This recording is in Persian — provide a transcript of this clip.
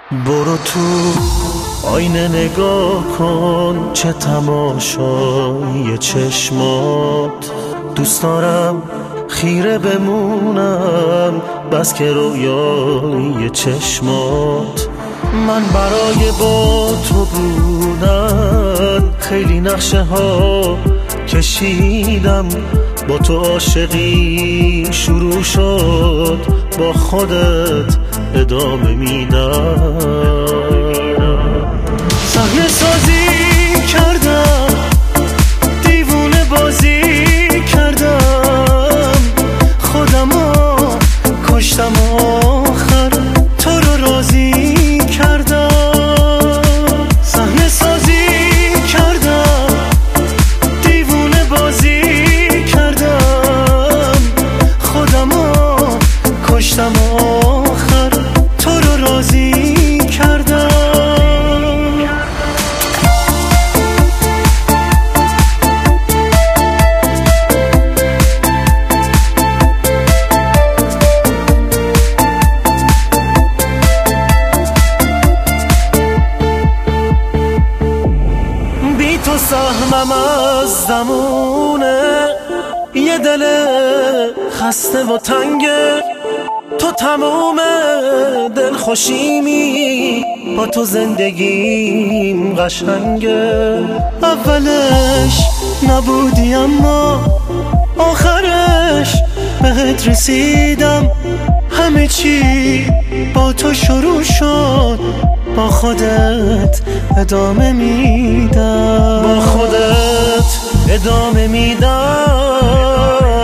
برو تو آینه نگاه کن، چه تماشای چشمات. دوست دارم خیره بمونم بس که رویای چشمات. من برای با تو بودن خیلی نقشه ها کشیدم، با تو عاشقی شروع شد، با خودت ادامه میدم. صحنه سازی کردم، دیوونه بازی کردم، خودمو کشتم آخر تو رو راضی کردم. صحنه سازی کردم، دیوونه بازی کردم، خودمو کشتم آخر تو رو راضی کردم. بی تو سهمم از زمونه، یه دل خسته و تنگه، تو تموم دل خوشیمی، با تو زندگیم قشنگه. اولش نبودی اما آخرش بهت رسیدم، همه چی با تو شروع شد، با خودت ادامه میدم، با خودت ادامه میدم.